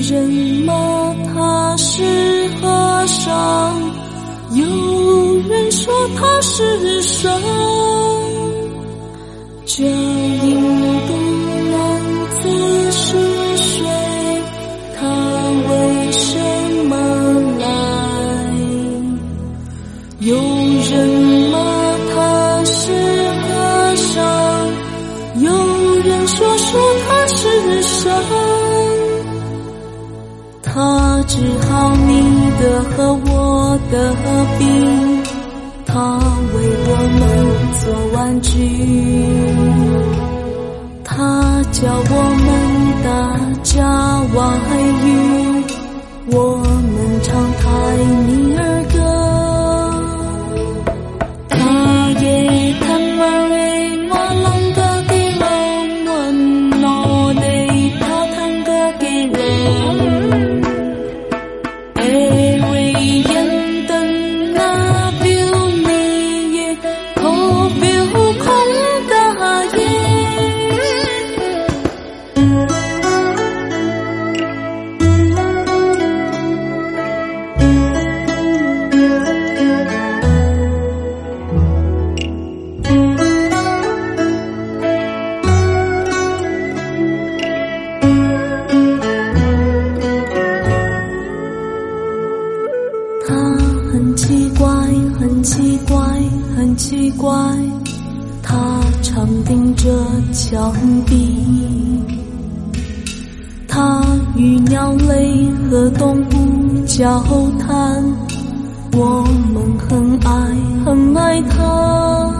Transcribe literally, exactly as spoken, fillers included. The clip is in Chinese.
人骂他是和尚，有人说他是神。这印度男子是谁？他为什么来？有人骂他是和尚，有人说说他是神。他治好你的和我的病，他为我们做玩具，他教我们大家外语，我们唱台尼尔歌。他也看门诶，我啷个给人问我的，他谈个给人。很奇怪，很奇怪，很奇怪，他常盯着墙壁，他与鸟类和动物交谈，我们很爱很爱他。